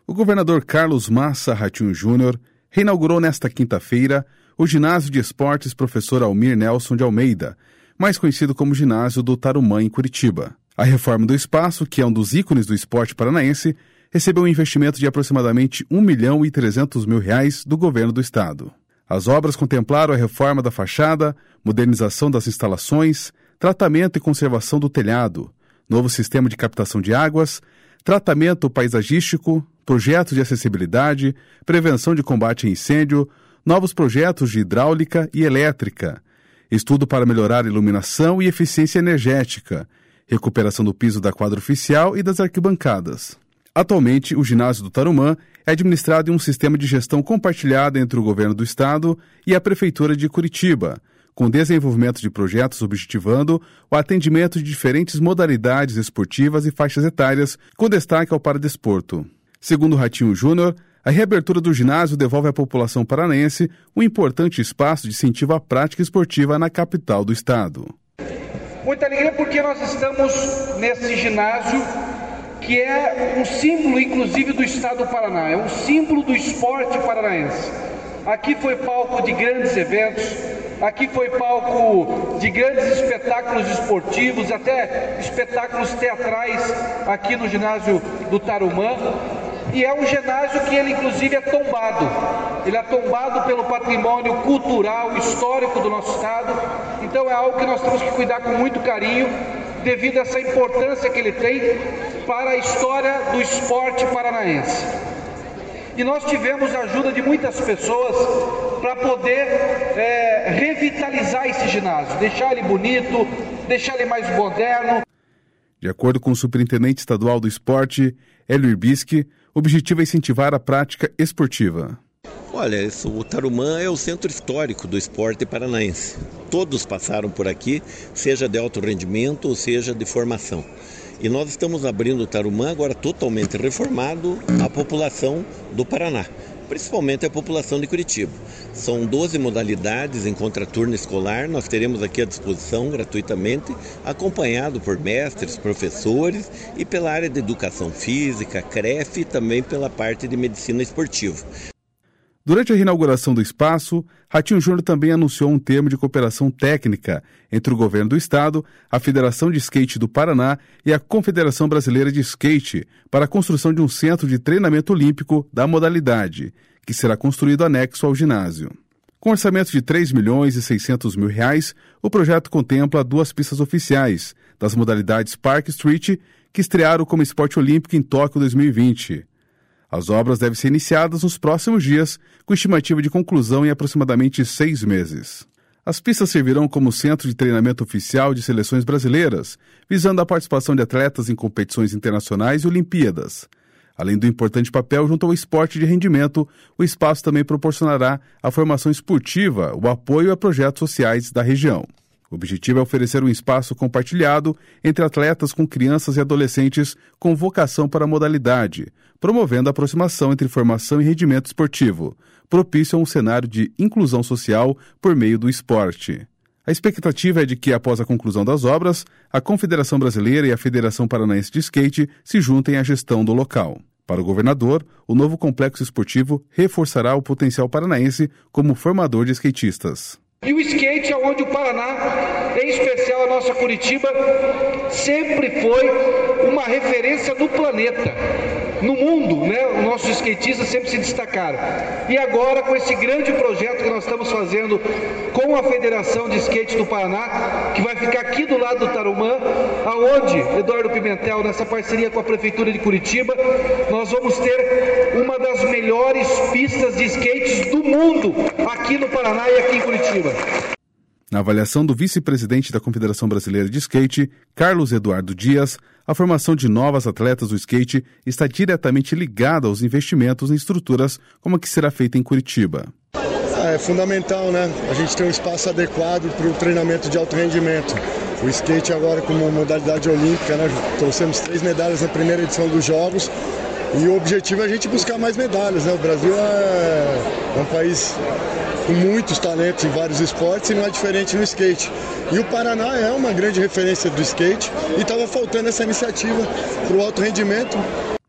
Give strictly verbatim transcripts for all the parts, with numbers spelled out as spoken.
O governador Carlos Massa Ratinho Júnior reinaugurou nesta quinta-feira o Ginásio de Esportes Professor Almir Nelson de Almeida, mais conhecido como Ginásio do Tarumã, em Curitiba. A reforma do espaço, que é um dos ícones do esporte paranaense, recebeu um investimento de aproximadamente um milhão e trezentos mil reais do governo do estado. As obras contemplaram a reforma da fachada, modernização das instalações, tratamento e conservação do telhado, novo sistema de captação de águas, tratamento paisagístico, projetos de acessibilidade, prevenção de combate a incêndio, novos projetos de hidráulica e elétrica, estudo para melhorar a iluminação e eficiência energética, recuperação do piso da quadra oficial e das arquibancadas. Atualmente, o ginásio do Tarumã é administrado em um sistema de gestão compartilhada entre o governo do estado e a prefeitura de Curitiba, com desenvolvimento de projetos objetivando o atendimento de diferentes modalidades esportivas e faixas etárias, com destaque ao paradesporto. Segundo Ratinho Júnior, a reabertura do ginásio devolve à população paranaense um importante espaço de incentivo à prática esportiva na capital do estado. Muita alegria porque nós estamos nesse ginásio que é um símbolo, inclusive, do estado do Paraná, é um símbolo do esporte paranaense. Aqui foi palco de grandes eventos, aqui foi palco de grandes espetáculos esportivos, até espetáculos teatrais aqui no ginásio do Tarumã. E é um ginásio que ele, inclusive, é tombado. Ele é tombado pelo patrimônio cultural, histórico do nosso estado. Então é algo que nós temos que cuidar com muito carinho, devido a essa importância que ele tem para a história do esporte paranaense. E nós tivemos a ajuda de muitas pessoas para poder é, revitalizar esse ginásio, deixar ele bonito, deixar ele mais moderno. De acordo com o superintendente estadual do esporte, Hélio Irbischi, o objetivo é incentivar a prática esportiva. Olha, isso, o Tarumã é o centro histórico do esporte paranaense. Todos passaram por aqui, seja de alto rendimento ou seja de formação. E nós estamos abrindo o Tarumã agora totalmente reformado à população do Paraná, principalmente a população de Curitiba. São doze modalidades em contraturno escolar, nós teremos aqui à disposição gratuitamente, acompanhado por mestres, professores e pela área de educação física, C R E F e também pela parte de medicina esportiva. Durante a reinauguração do espaço, Ratinho Júnior também anunciou um termo de cooperação técnica entre o governo do estado, a Federação de Skate do Paraná e a Confederação Brasileira de Skate para a construção de um centro de treinamento olímpico da modalidade, que será construído anexo ao ginásio. Com orçamento de três milhões e seiscentos mil reais, o projeto contempla duas pistas oficiais das modalidades Park Street, que estrearam como esporte olímpico em Tóquio dois mil e vinte. As obras devem ser iniciadas nos próximos dias, com estimativa de conclusão em aproximadamente seis meses. As pistas servirão como centro de treinamento oficial de seleções brasileiras, visando a participação de atletas em competições internacionais e Olimpíadas. Além do importante papel junto ao esporte de rendimento, o espaço também proporcionará à formação esportiva o apoio a projetos sociais da região. O objetivo é oferecer um espaço compartilhado entre atletas com crianças e adolescentes com vocação para a modalidade, promovendo a aproximação entre formação e rendimento esportivo, propício a um cenário de inclusão social por meio do esporte. A expectativa é de que, após a conclusão das obras, a Confederação Brasileira e a Federação Paranaense de Skate se juntem à gestão do local. Para o governador, o novo complexo esportivo reforçará o potencial paranaense como formador de skatistas. E o skate é onde o Paraná, em especial a nossa Curitiba, sempre foi uma referência no planeta. No mundo, né, os nossos skatistas sempre se destacaram. E agora, com esse grande projeto que nós estamos fazendo com a Federação de Skate do Paraná, que vai ficar aqui do lado do Tarumã, aonde, Eduardo Pimentel, nessa parceria com a Prefeitura de Curitiba, nós vamos ter uma das melhores pistas de skates do mundo aqui no Paraná e aqui em Curitiba. Na avaliação do vice-presidente da Confederação Brasileira de Skate, Carlos Eduardo Dias, a formação de novas atletas do skate está diretamente ligada aos investimentos em estruturas como a que será feita em Curitiba. É fundamental, né? A gente tem um espaço adequado para o treinamento de alto rendimento. O skate agora como modalidade olímpica, né? Trouxemos três medalhas na primeira edição dos Jogos. E o objetivo é a gente buscar mais medalhas, né? O Brasil é um país com muitos talentos em vários esportes e não é diferente no skate. E o Paraná é uma grande referência do skate e estava faltando essa iniciativa para o alto rendimento.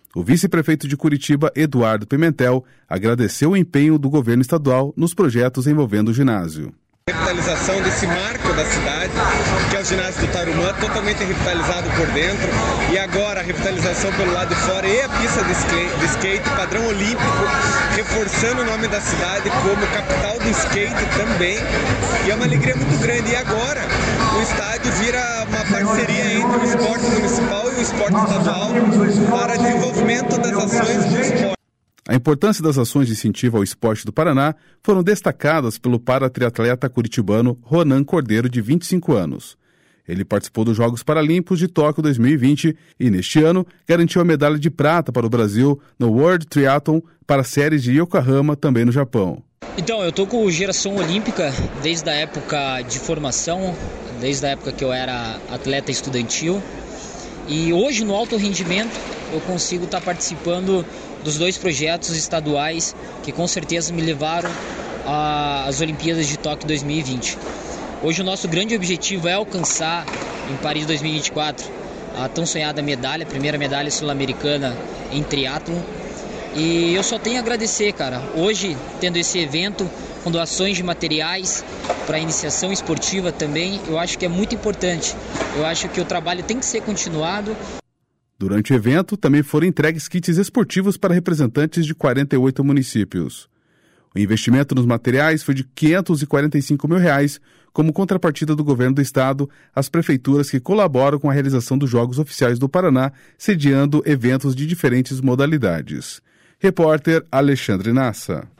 O vice-prefeito de Curitiba, Eduardo Pimentel, agradeceu o empenho do governo estadual nos projetos envolvendo o ginásio. Revitalização desse marco da cidade, que é o ginásio do Tarumã, totalmente revitalizado por dentro, e agora a revitalização pelo lado de fora e a pista de skate, de skate padrão olímpico, reforçando o nome da cidade como capital do skate também, e é uma alegria muito grande. E agora o estádio vira uma parceria entre o esporte municipal e o esporte estadual para desenvolvimento das ações do esporte. A importância das ações de incentivo ao esporte do Paraná foram destacadas pelo para-triatleta curitibano Ronan Cordeiro, de vinte e cinco anos. Ele participou dos Jogos Paralímpicos de Tóquio dois mil e vinte e, neste ano, garantiu a medalha de prata para o Brasil no World Triathlon para a série de Yokohama, também no Japão. Então, eu tô com geração olímpica desde a época de formação, desde a época que eu era atleta estudantil. E hoje, no alto rendimento, eu consigo estar participando dos dois projetos estaduais que com certeza me levaram às Olimpíadas de Tóquio dois mil e vinte. Hoje o nosso grande objetivo é alcançar em Paris dois mil e vinte e quatro a tão sonhada medalha, a primeira medalha sul-americana em triatlon. E eu só tenho a agradecer, cara. Hoje, tendo esse evento com doações de materiais para a iniciação esportiva também, eu acho que é muito importante. Eu acho que o trabalho tem que ser continuado. Durante o evento, também foram entregues kits esportivos para representantes de quarenta e oito municípios. O investimento nos materiais foi de quinhentos e quarenta e cinco mil reais, como contrapartida do governo do estado às prefeituras que colaboram com a realização dos Jogos Oficiais do Paraná, sediando eventos de diferentes modalidades. Repórter Alexandre Nassa.